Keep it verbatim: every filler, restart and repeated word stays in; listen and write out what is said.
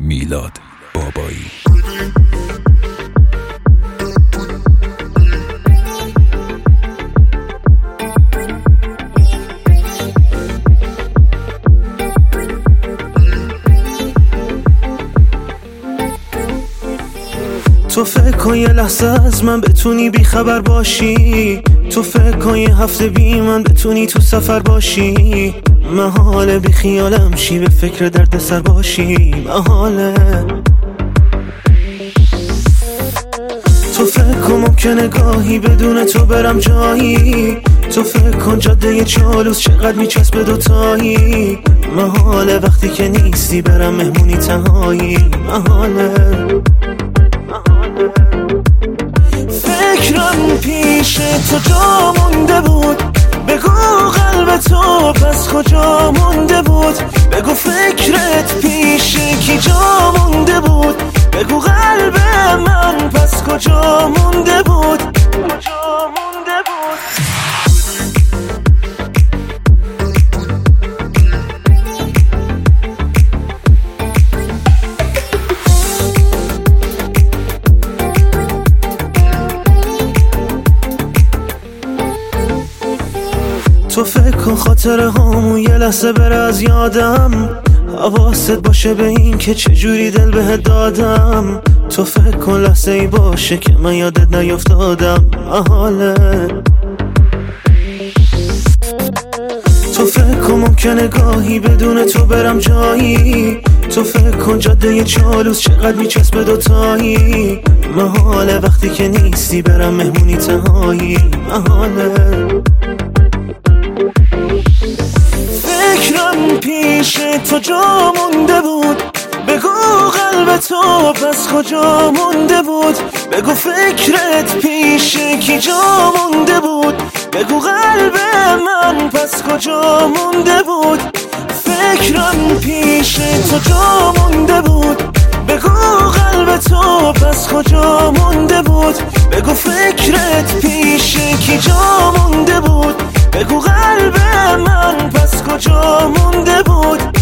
میلاد بابایی. تو فکر کن یه لحظه از من بتونی بی خبر باشی، تو فکر کن یه هفته بی من بتونی تو سفر باشی، محاله بی خیالم شی به فکر درد سر باشی، محاله. تو فکر کن ممکنه گاهی بدون تو برم جایی، تو فکر کن جاده یه چالوس چقدر میچسبه دوتایی، محاله وقتی که نیستی برم مهمونی تنهایی، محاله. فکرم پیش تو جا مونده بود، بگو قلب تو پس کجا مونده بود، بگو فکرت پیش کی جا مونده بود، بگو قلب من پس کجا مونده بود، کجا مونده بود. تو فکر کن خاطره هامون یه لحظه بره از یادم، حواست باشه به این که چجوری دل بهت دادم، تو فکر کن لحظه ای باشه که من یادت نیفتادم، محاله. تو فکر کن ممکنه گاهی بدون تو برم جایی، تو فکر کن جاده یه چالوس چقدر میچسبه دوتایی، محاله وقتی که نیستی برم مهمونی تنهایی، محاله. فکرم پیش تو جا مونده بود، بگو قلب تو پس کجا مونده بود، بگو فکرت پیش کی جا مونده بود، بگو قلب من پس کجا مونده بود. فکرم پیش تو جا مونده بود، بگو قلب تو پس کجا مونده بود، بگو فکرت پیش کی جا مونده بود، بگو قلب من پس کجا مونده بود.